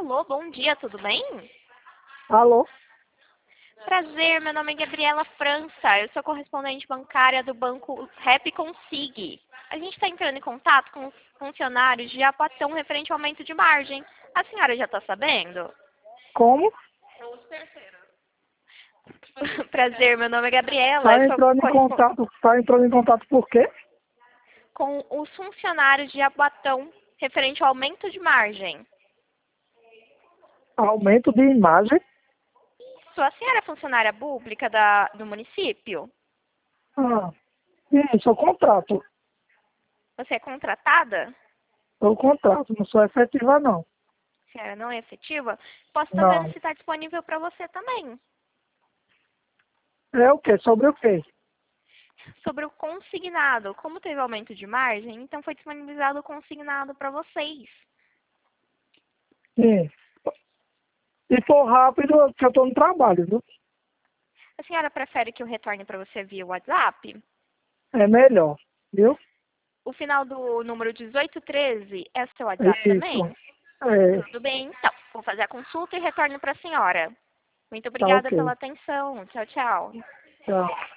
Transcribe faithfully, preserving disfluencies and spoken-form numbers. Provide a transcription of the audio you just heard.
Alô, bom dia, tudo bem? Alô? Prazer, meu nome é Gabriela França, eu sou correspondente bancária do banco Rap Consig. A gente está entrando em contato com os funcionários de Jaboatão referente ao aumento de margem. A senhora já está sabendo? Como? Prazer, meu nome é Gabriela, Tá eu sou entrando em correspondente contato, tá entrando em contato por quê? com os funcionários de Jaboatão referente ao aumento de margem. Aumento de imagem? Isso, a senhora é funcionária pública da, do município? Ah, isso, eu contrato. Você é contratada? Eu contrato, não sou efetiva não. A senhora não é efetiva? Posso estar vendo Não. se está disponível para você também. É o quê? Sobre o quê? Sobre o consignado. Como teve aumento de margem, então foi disponibilizado o consignado para vocês. Sim. Se for rápido, que eu tô no trabalho, viu? A senhora prefere que eu retorne para você via WhatsApp? É melhor, viu? O final do número dezoito treze é seu WhatsApp Isso. também? É, Tudo bem, então. Vou fazer a consulta e retorno para a senhora. Muito tá obrigada pela ok. atenção. Tchau, tchau. Tchau.